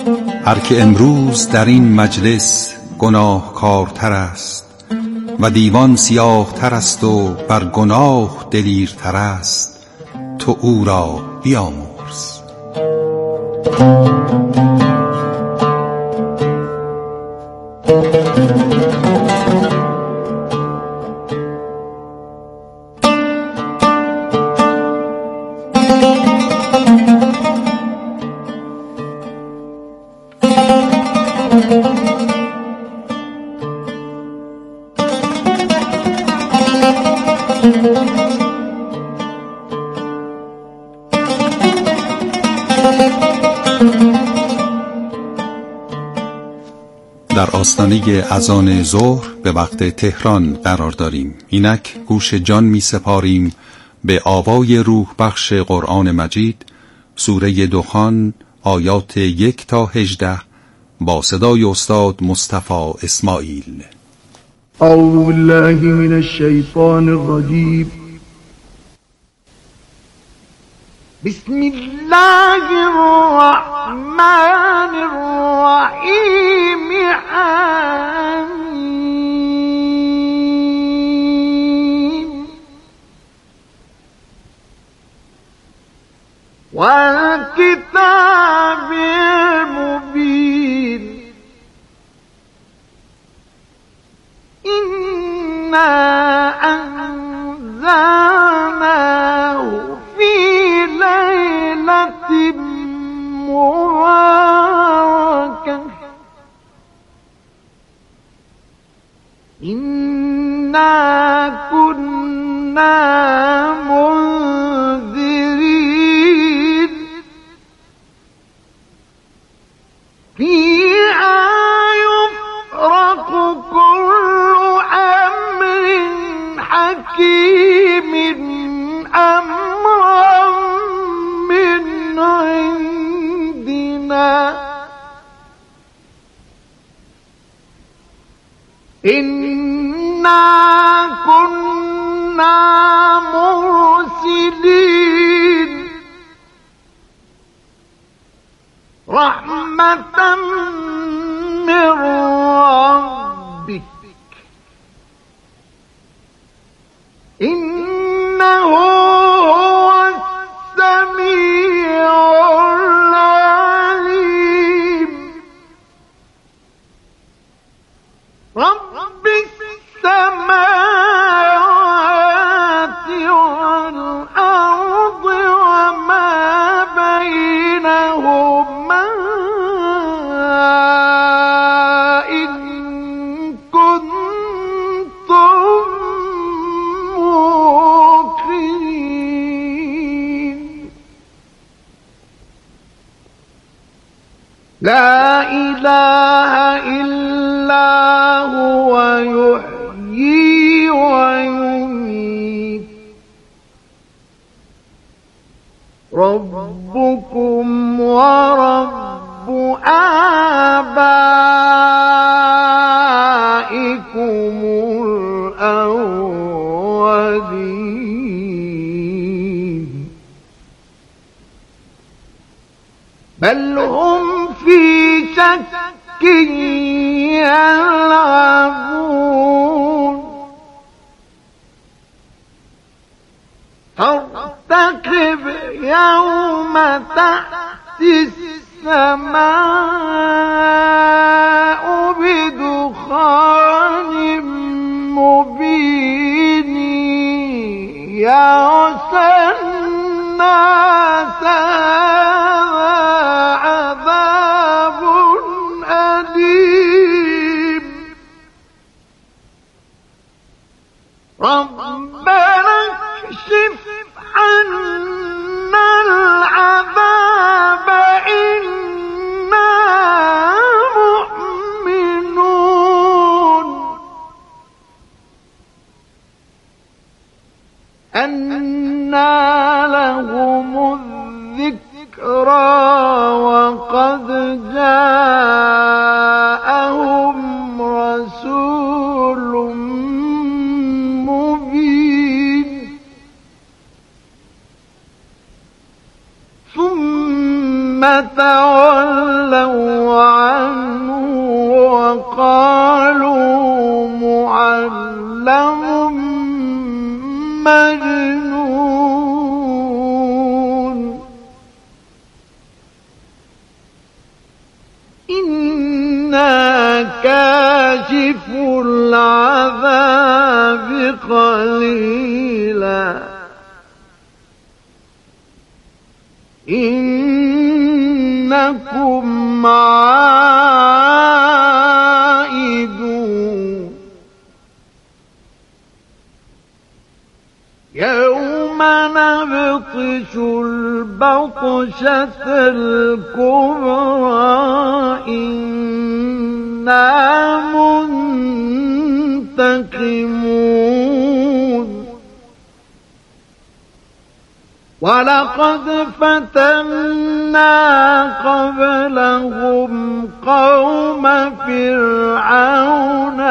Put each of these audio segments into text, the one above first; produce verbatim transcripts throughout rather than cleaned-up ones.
هر که امروز در این مجلس گناهکارتر است و دیوان سیاه تر است و بر گناه دلیرتر است، تو او را بیامرز. در آستانه اذان ظهر به وقت تهران قرار داریم. اینک گوش جان می سپاریم به آوای روح بخش قرآن مجید، سوره دخان، آیات یک تا هجده، با صدای استاد مصطفی اسماعیل. اعوذ بالله من الشیطان الرجیم. بسم الله الرحمن الرحیم. آمین. والکتاب المبین. إنا أنزلناه في ليلة مباركة إنا كنا منذرين فيها يفرق كل حكيم أمرا من عندنا إنا كنا مرسلين رحمة من ربك إنه هو السميع العليم. رب السماوات والأرض وما بينهما إن كنتم لا إله إلا هو يحيي ويميت. ربكم ورب آبائكم الأولين بل هم في شك يلعبون. فارتقب يوم تأتي السماء بدخان مبين يغشى الناس عذاب أليم. ربنا اكشف عنا العذاب إنا مؤمنون. أنى لهم الذكرى وقد جاءهم رسول مبين. ثم تولوا وقالوا معلم مجنون إنا كاشف العذاب قليلا إنكم عائدون يوم نبطش البطشة الكبرى إنا منتقمون ولقد فتنا قبلهم قوم فرعون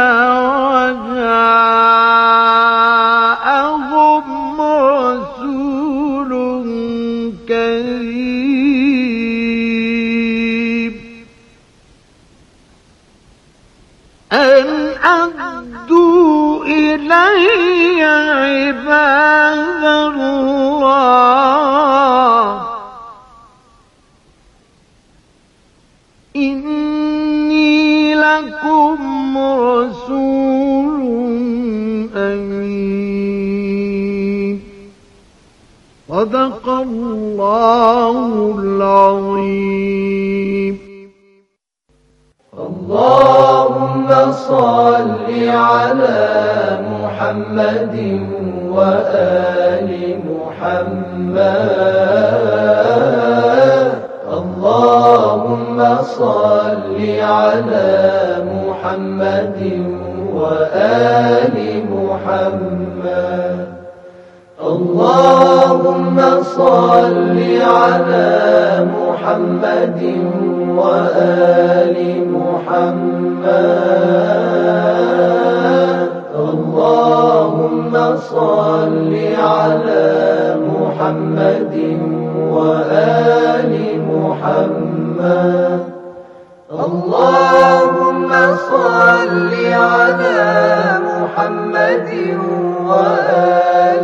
وجاءهم رسول كريم أن أدوا إلي عباد الله إني لكم رسول أمين صدق الله العظيم. اللهم صل على محمد وآل محمد. اللهم صل على محمد وآل محمد. اللهم صل على محمد وآل محمد. اللهم صل على محمد وآل محمد. اللهم صل على محمد وآل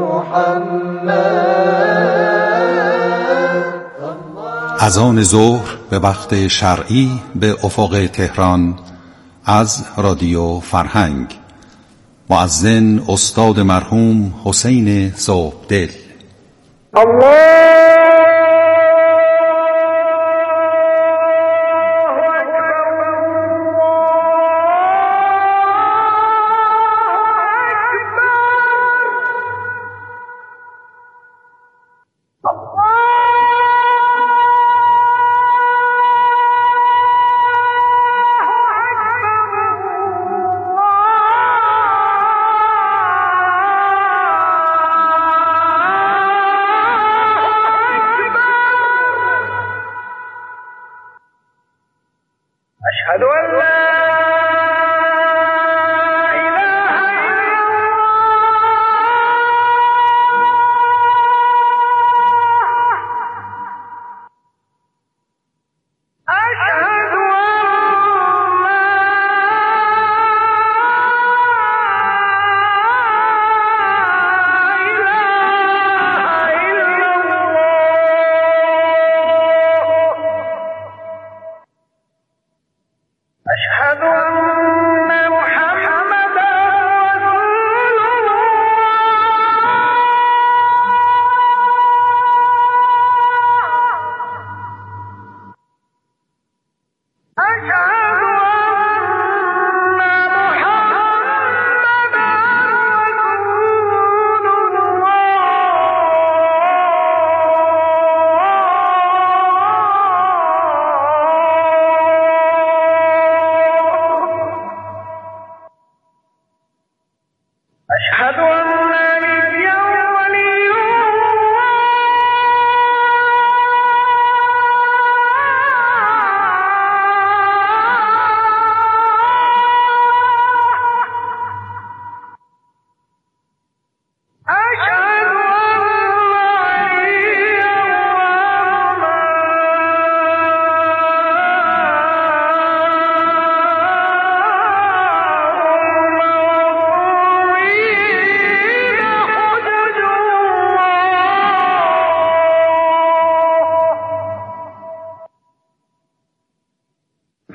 محمد. اذان ظهر به وقت شرعی به افق تهران از رادیو فرهنگ. مؤذن استاد مرحوم حسین صبحدل. الله أشهد أن لا أشهد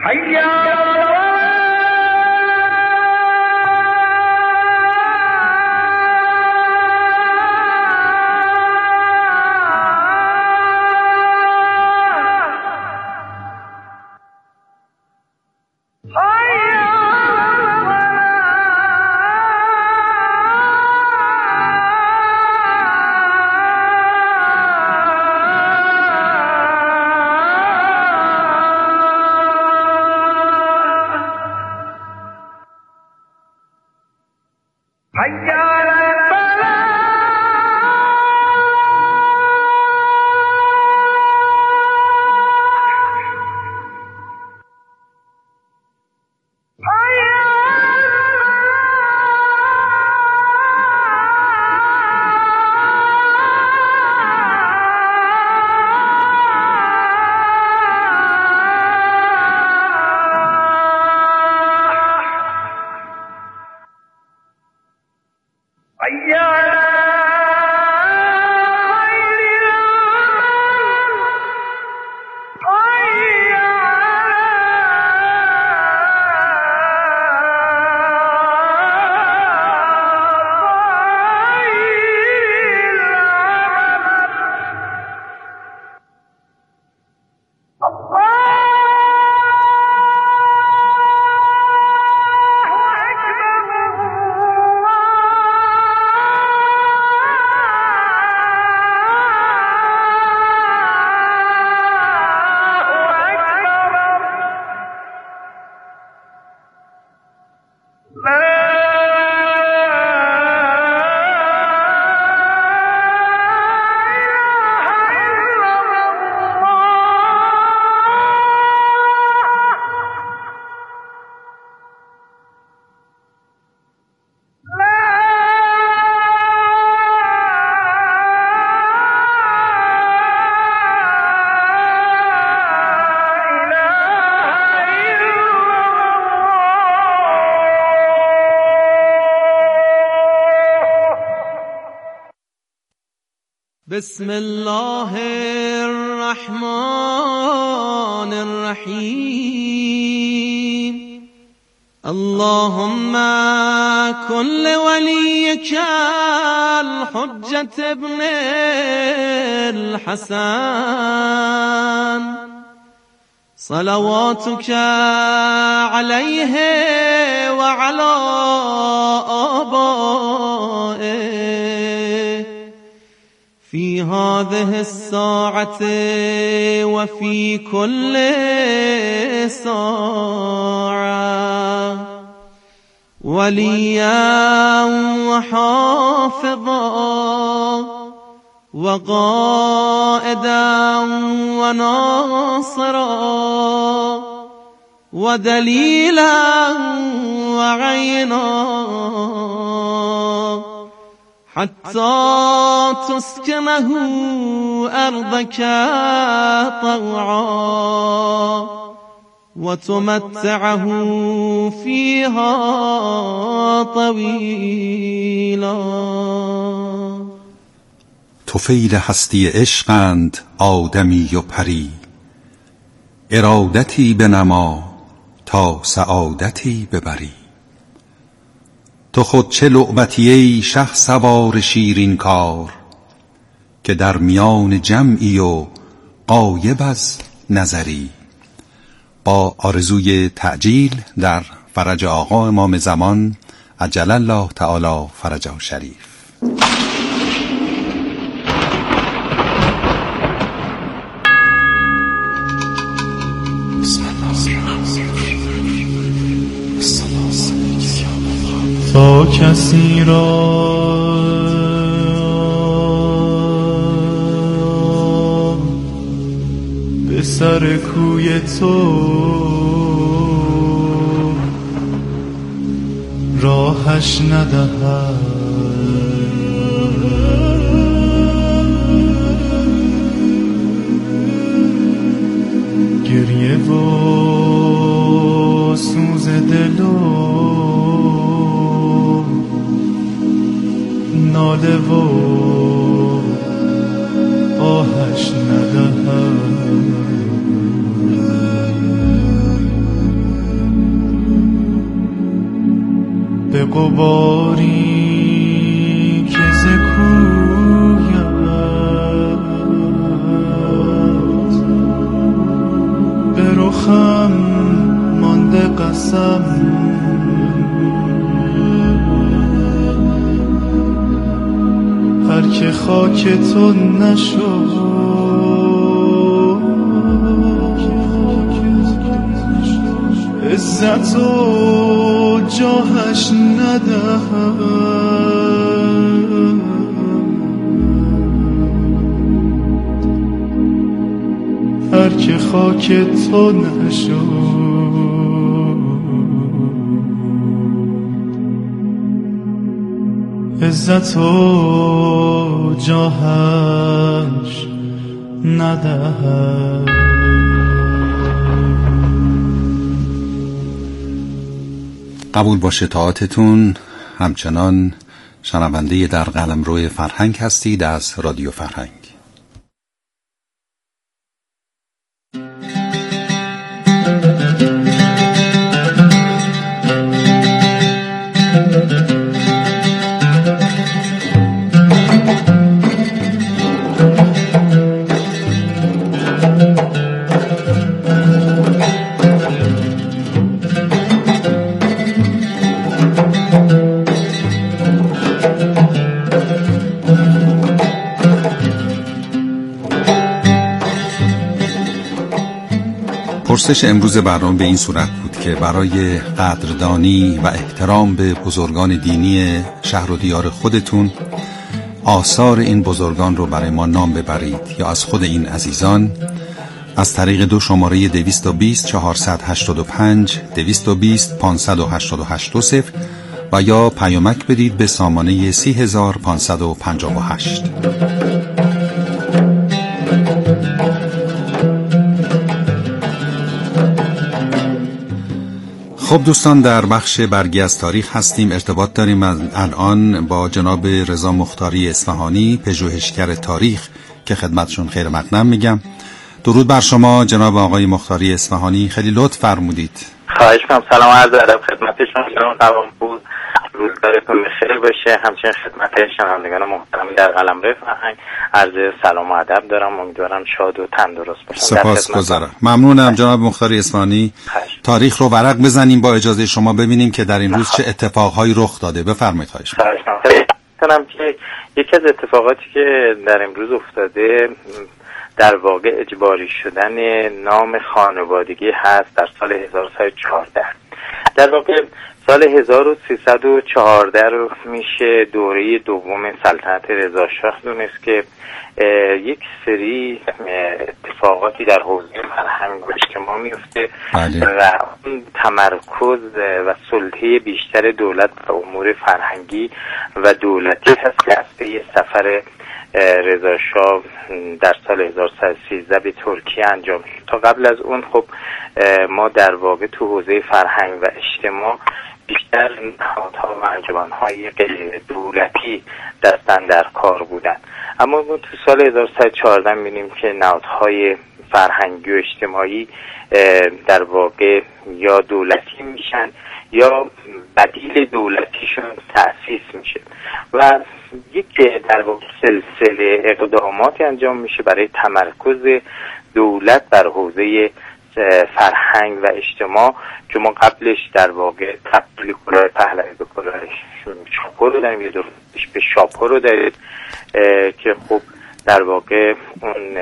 بسم الله الرحمن الرحيم اللهم كن لوليك الحجة ابن الحسن صلواتك عليه وعلى آبائه في هذه الساعة وفي كل ساعة وليا وحافظا وقائدا وناصرا ودليلا وعينا حتى تسكنه أرضك طوعا وتمتعه فيها طويلا. طفیل هستی عشقند آدمی و پری، ارادتی بنما تا سعادتی ببری. تو خود چه لعبتی ای شه سوار شیرین کار، که در میان جمعی و غایب از نظری. با آرزوی تعجیل در فرج آقا امام زمان عجل الله تعالی فرجه شریف. تا کسی را به سر کوی تو راهش ندهد، گریه و سوز دل و ناله و آهش ندهد. غباری که ز کویت به رخم مانده قسم هر که خاک تو نشد عزت و جاهش ندهم هر که خاک تو نشد عزت و جاهش ندهم. قبول باشه طاعتتون. همچنان شنونده در قلمرو فرهنگ هستید از رادیو فرهنگ. پرسش امروز برنامه به این صورت بود که برای قدردانی و احترام به بزرگان دینی شهر و دیار خودتون آثار این بزرگان رو برای ما نام ببرید یا از خود این عزیزان از طریق دو شماره دویست و بیست چهارصد و هشتاد و پنج دویست و بیست پانصد و هشتاد و هشت دو صفر و یا پیامک بدید به سامانه سی هزار پانصد و پنجاه و هشت. خب دوستان، در بخش برگی از تاریخ هستیم. ارتباط داریم الان با جناب رضا مختاری اصفهانی، پژوهشگر تاریخ که خدمتشون خیر مقدم میگم. درود بر شما جناب آقای مختاری اصفهانی، خیلی لطف فرمودید. خواهش می‌کنم. سلام و عرض ادب خدمت شما جناب قوام‌پور، روزگارتون بخیر باشه. همچنین خدمت شنوندگان محترم در قلمرو فرهنگ عرض سلام و ادب دارم. امیدوارم شاد و تندرست باشم. سپاسگزارم. ممنونم جناب مختاری اصفهانی. تاریخ رو ورق بزنیم با اجازه شما، ببینیم که در این روز چه اتفاقهایی رخ داده. بفرمایید. خواهش می‌کنم که یکی از اتفاقاتی که در امروز افتاده در واقع اجباری شدن نام خانوادگی هست در سال هزار و سیصد و چهارده. در واقع سال هزار و سیصد و چهارده رو میشه دوره دوم سلطنت رضا شاه دونست که یک سری اتفاقاتی در حوزه فرهنگ و اجتماع میفته و اون تمرکز و سلطه بیشتر دولت به امور فرهنگی و دولتی هست که از پی سفر رضا شاه در سال هزار و سیصد و سیزده به ترکیه انجام شد. تا قبل از اون خب ما در واقع تو حوزه فرهنگ و اجتماع بیشتر نهادها و انجمن‌های غیر دولتی دستن در کار بودن، اما ما تو سال هزار و سیصد و چهارده می‌بینیم که نهادهای فرهنگی و اجتماعی در واقع یا دولتی میشن یا بدیل دولتیشون تأسیس میشه و یک در واقع سلسله اقداماتی انجام میشه برای تمرکز دولت بر حوزه فرهنگ و اجتماع که ما قبلش در واقع تبدیل کلاه پهلوی به کلاه شاپور رو داریم، یه درستش به شاپور رو داریم که خب در واقع اون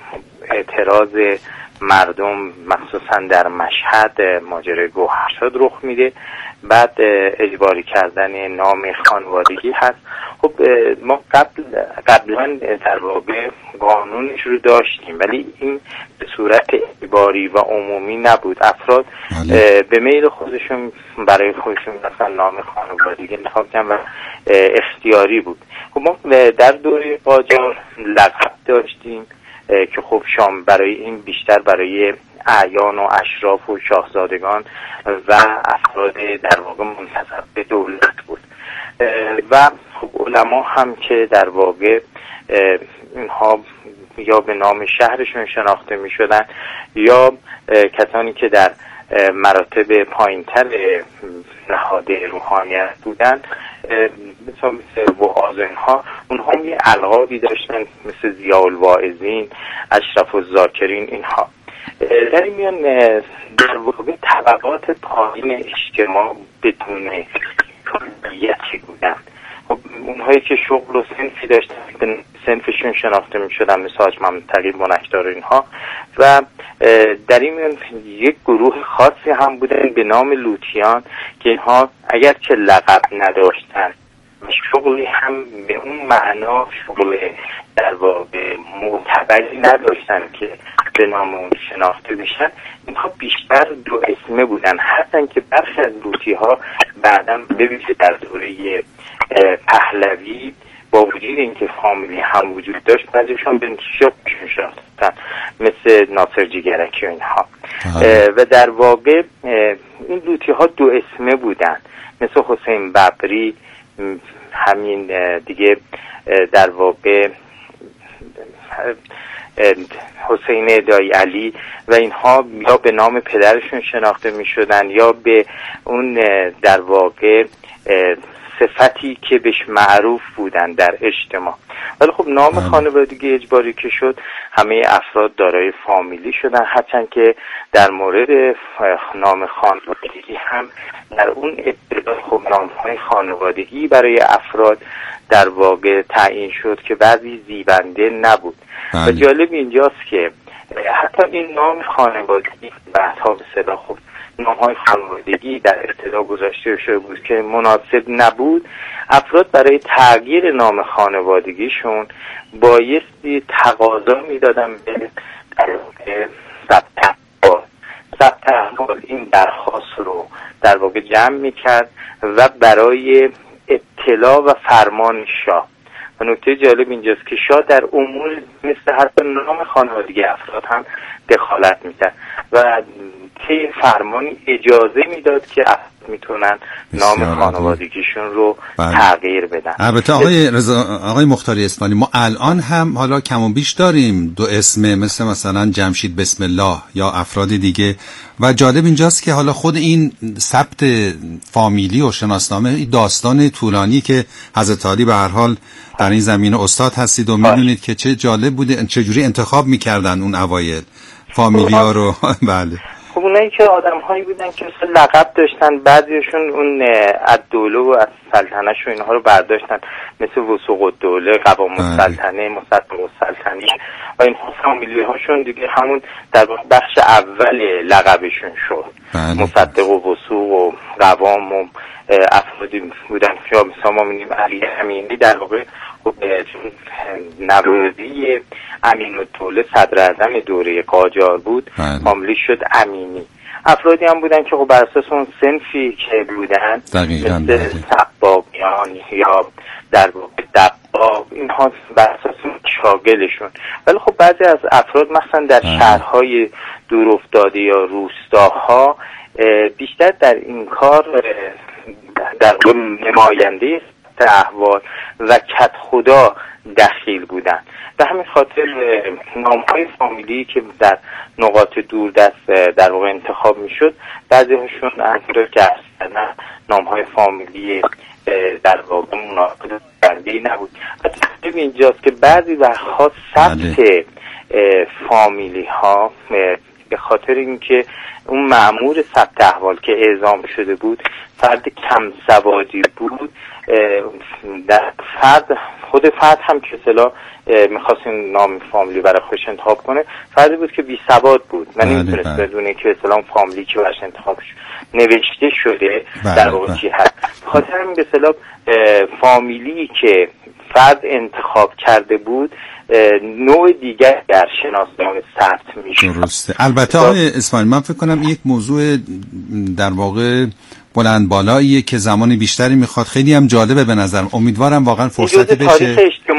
اعتراض مردم مخصوصا در مشهد ماجرای گوهرشاد رخ میده. بعد اجباری کردن نام خانوادگی هست. خب ما قبل قبلا در واقع قانونش رو داشتیم ولی این به صورت اجباری و عمومی نبود. افراد به میل خودشون برای خودشون مثلا نام خانوادگی انتخاب کردن و اختیاری بود. خب ما در دوره قاجار لقب داشتیم که خب شام برای این بیشتر برای اعیان و اشراف و شاهزادگان و افراد در واقع منتسب به دولت بود و خب علما هم که در واقع اینها یا به نام شهرشون شناخته می شدن یا کسانی که در مراتب پایینتر نهاد روحانیت بودن، مثلا مثل وعاظ اینها، اونها یه القابی داشتن مثل ضیاءالواعظین، اشرف الذاکرین اینها. در این میان در واقع طبقات پایین اجتماع بدون کلیتی بودن. خب اونهایی که شغل و صنفی داشتن به صنفشون شناخته می شدن، مثل حاج محمد تقی بنکدار اینها، و در این میان یک گروه خاصی هم بودن به نام لوطیان که اینها اگر که لقب نداشتن، شغلی هم به اون معنا شغل در واقع معتبری نداشتن که به نام اون شناخته بشن، اینها بیشتر دو اسمه بودن. هستن که برخی از لوطی ها بعداً ببینید در دوره پهلوی با وجود اینکه فامیلی هم وجود داشت، بعضیشون به شغلشون شناختن، مثل ناصر جیگرکی و اینها. و در واقع این لوطی ها دو اسمه بودن، مثل حسین ببری، همین دیگه در واقع حسین دایی علی و اینها یا به نام پدرشون شناخته می شدن یا به اون در واقع صفتی که بهش معروف بودن در اجتماع. ولی خب نام خانوادگی اجباری که شد، همه افراد دارای فامیلی شدن، هرچند که در مورد نام خانوادگی هم در اون ابتدا خب نام‌های خانوادگی برای افراد در واقع تعیین شد که بعضی زیبنده نبود. و جالب اینجاست که حتی این نام خانوادگی بعدها به صدا خب نام‌های خانوادگی در ابتدا گذاشته شده بود که مناسب نبود، افراد برای تغییر نام خانوادگیشون بایستی تقاضا میدادن به در واقع ثبت احوال. ثبت احوال این درخواست رو در واقع جمع میکرد و برای اطلاع و فرمان شاه. و نکته جالب اینجاست که شاه در امور مثل حتی نام خانوادگی افراد هم دخالت میکرد و طی فرمانی اجازه میداد که افراد میتونن نام خانوادگیشون رو بله. تغییر بدن. البته آقای رضا، آقای مختاری اسمانی، ما الان هم حالا کم و بیش داریم دو اسمه، مثل مثلا جمشید بسم الله یا افراد دیگه. و جالب اینجاست که حالا خود این ثبت فامیلی و شناسنامه داستان طولانی که حضرت علی به هر حال در این زمینه استاد هستید و میدونید که چه جالب بوده، چجوری انتخاب میکردن اون اوایل فامیلی ها رو. بله. خب اونایی که آدم هایی بودن که مثل لقب داشتن، بعضیشون اون از دوله و از سلطنه شو اینها رو برداشتن، مثل وثوق الدوله، قوام السلطنه، مصدق السلطنه و اینها فامیلی هاشون دیگه همون در بخش اول لقبشون شد. مصدق و وثوق و قوام و افرادی بودن که مثلا ما می‌بینیم علی امینی در واقع نوازی امین الدوله صدر اعظم دوره قاجار بود، فامیلی شد امینی. افرادی هم بودن که خب بر اساس اون صنفی که بودن مثل سباقیان یا در واقع دباغ، اینها بر اساس شاگلشون. ولی خب بعضی از افراد مثلا در شهرهای دورافتاده یا روستاها بیشتر در این کار در نماینده احوال و کت خدا دخیل بودن. به همین خاطر نام‌های فامیلی که در نقاط دوردست در واقع انتخاب میشد، بعضی هاشون انتظار کردن نام‌های فامیلی در واقع مناسب برده‌ای نبود. و اینجاست که بعضی وقتها ثبت فامیلی ها به خاطر اینکه اون مأمور ثبت احوال که اعزام شده بود فرد کم سوادی بود، در فرد خود فرد هم که اصلا میخواست این نام فامیلی برای خودش انتخاب کنه، فردی بود که بی سواد بود و نمیتونست بدونه که اصلا فامیلی که برش انتخاب نوشته شده در واقع چی هست. خاطر همین به اصطلاح فامیلی که فرد انتخاب کرده بود نوع دیگر در شناسنامه ثبت میشه. درسته. البته آقای اسماعیل، من فکر کنم یک موضوع در واقع بلند بالاییه که زمان بیشتری میخواد، خیلی هم جالبه به نظرم. امیدوارم واقعا فرصتی بشه. تاریخ اجتماعی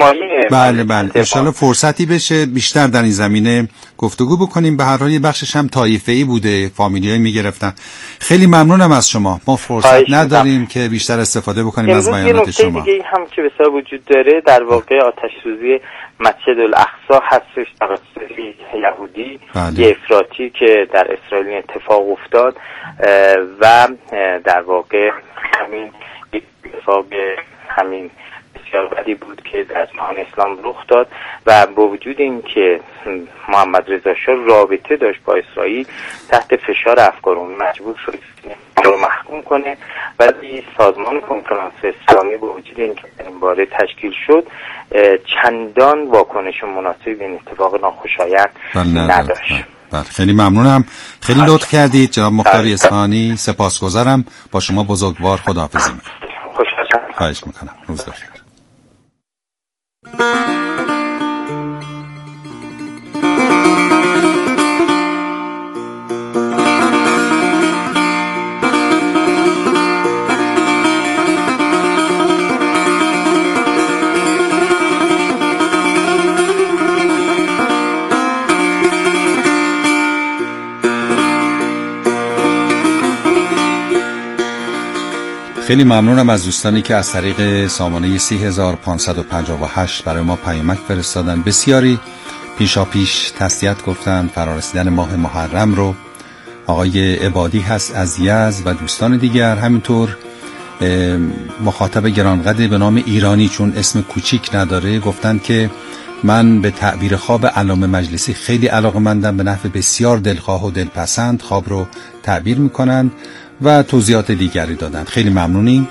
بله بله انشالله فرصتی بشه بیشتر در این زمینه گفتگو بکنیم. به هر حال بخشش هم طایفه‌ای بوده، فامیلیایی میگرفتن. خیلی ممنونم از شما. ما فرصت نداریم که بیشتر استفاده بکنیم از بیانات شما. یه نکته دیگه هم که بسیار وجود داره در واقع آتش سوزی مسجد الاقصی هستش توسط یهودی، بله. یه افراطی که در اسرائیل اتفاق افتاد و در واقع همین اتفاق همین بسیار بدی بود که در جهان اسلام رخ داد و با وجود این که محمد رضا شاه رابطه داشت با اسرائیل تحت فشار افکار اون مجبور شد رو محکوم کنه، ولی سازمان کنفرانس اسلامی با وجود این که در این باره تشکیل شد چندان واکنش مناسبی به این اتفاق ناخوشایند نداشت. بله خیلی ممنونم، خیلی لطف کردید جناب مختار اصفهانی. سپاسگزارم، با شما بزرگوار خداحافظی میکنم. خوشحالم. خواهش میکنم. روز بخیر. خیلی ممنونم از دوستانی که از طریق سامانه سی هزار و پانصد و پنجاه و هشت برای ما پیامک فرستادن. بسیاری پیشا پیش تسلیت گفتن فرارسیدن ماه محرم رو. آقای عبادی هست از یزد و دوستان دیگر، همینطور مخاطب گرانقدر به نام ایرانی چون اسم کوچیک نداره گفتن که من به تعبیر خواب علامه مجلسی خیلی علاقه‌مندم، به نحو بسیار دلخواه و دلپسند خواب رو تعبیر میکنند و توضیحات دیگری دادند. خیلی ممنونیم.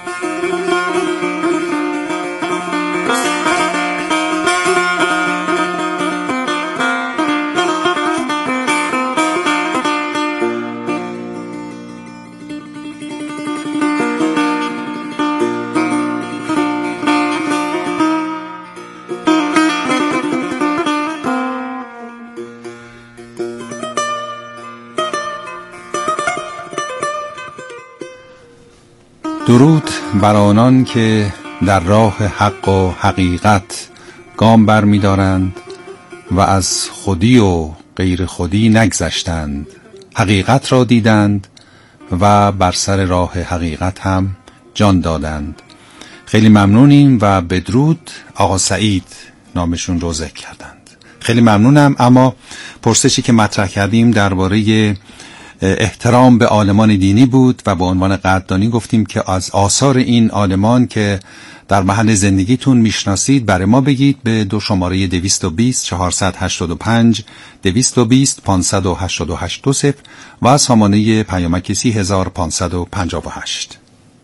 درود بر آنان که در راه حق و حقیقت گام بر می دارند و از خودی و غیر خودی نگذشتند، حقیقت را دیدند و بر سر راه حقیقت هم جان دادند. خیلی ممنونیم و بدرود آقا سعید نامشون رو ذکر کردند. خیلی ممنونم. اما پرسشی که مطرح کردیم درباره احترام به عالمان دینی بود و به عنوان قدردانی گفتیم که از آثار این عالمان که در محل زندگیتون میشناسید برای ما بگید به دو شماره دویست و بیست چهارصد و هشتاد و پنج دویست و بیست پانصد و هشتاد و هشت دو صفر و سامانه پیامک سی هزار و پانصد و پنجاه و هشت.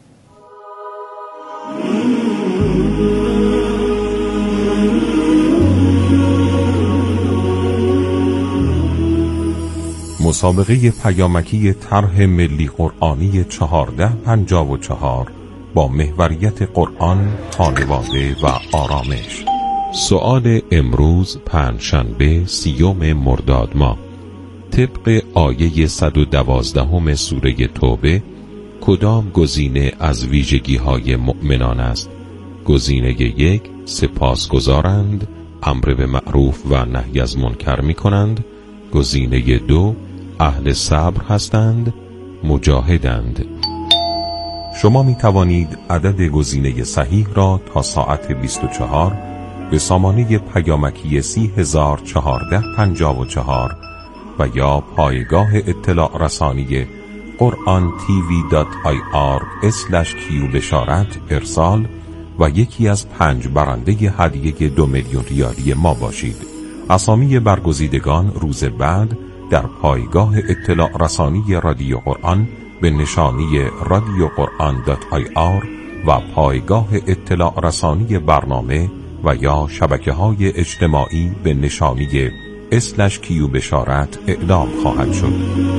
مسابقه پیامکی طرح ملی قرآنی چهارده پنجاه و چهار با محوریت قرآن، خانواده و آرامش. سؤال امروز پنجشنبه سیوم مرداد ماه، طبق آیه صد و دوازدهم سوره توبه کدام گزینه از ویژگی های مؤمنان است؟ گزینه یک، سپاسگزارند، امر به معروف و نهی از منکر می کنند. گزینه دو، اهل صبر هستند، مجاهدند. شما می توانید عدد گزینه صحیح را تا ساعت بیست و چهار به سامانه پیامکی سی هزار و چهارصد و پنجاه و چهار و یا پایگاه اطلاع رسانی قرآن تیوی دات آی آر اسلش کیو بشارت ارسال و یکی از پنج برنده هدیه دو میلیون ریالی ما باشید. اسامی برگزیدگان روز بعد در پایگاه اطلاع رسانی رادیو قرآن به نشانی رادیو قرآن دات آی آر و پایگاه اطلاع رسانی برنامه و یا شبکه های اجتماعی به نشانی اسلش کیو بشارت اعلام خواهد شد.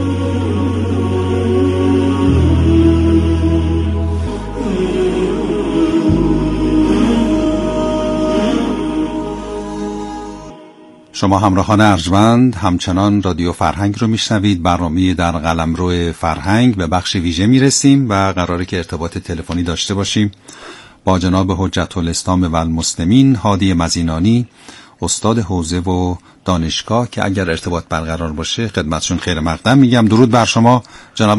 شما همراهان ارجمند همچنان رادیو فرهنگ رو میشنوید. برنامه در قلمرو فرهنگ به بخش ویژه میرسیم و قراره که ارتباط تلفنی داشته باشیم با جناب حجت الاسلام و المسلمین هادی مزینانی، استاد حوزه و دانشگاه که اگر ارتباط برقرار باشه خدمتشون خیر مقدم میگم. درود بر شما جناب